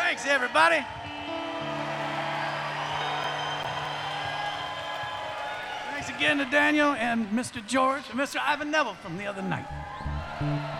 Thanks, everybody. Thanks again to Daniel and Mr. George and Mr. Ivan Neville from the other night.